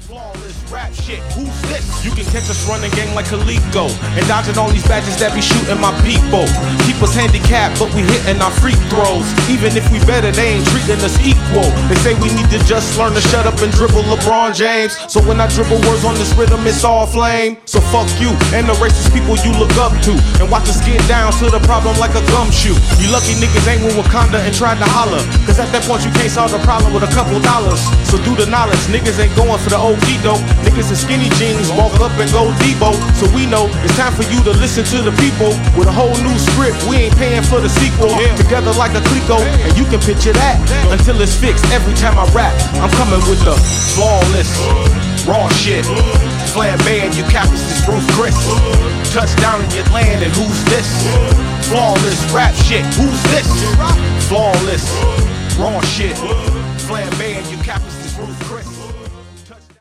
Flawless rap shit, who's this? You can catch us running game like Kaliko and dodging all these badges that be shooting my people. Keep us handicapped, but we hitting our free throws. Even if we better, they ain't treating us equal. They say we need to just learn to shut up and dribble LeBron James. So when I dribble words on this rhythm, it's all flame. So fuck you and the racist people you look up to, and watch us get down to the problem like a gumshoe. You lucky niggas ain't with Wakanda and tried to holler, cause at that point you can't solve the problem with a couple dollars. So do the knowledge, niggas ain't going for the OG though. Niggas in skinny jeans walk up and go Debo. So we know it's time for you to listen to the people. With a whole new script, we ain't paying for the sequel. Together like a clico, and you can picture that until it's fixed. Every time I rap, I'm coming with the flawless raw shit. Flamboyant, you cappers, this Bruce Chris. Touchdown in your land, and who's this? Flawless rap shit, who's this? Flawless raw shit. Flamboyant, you cappers, this Bruce Chris.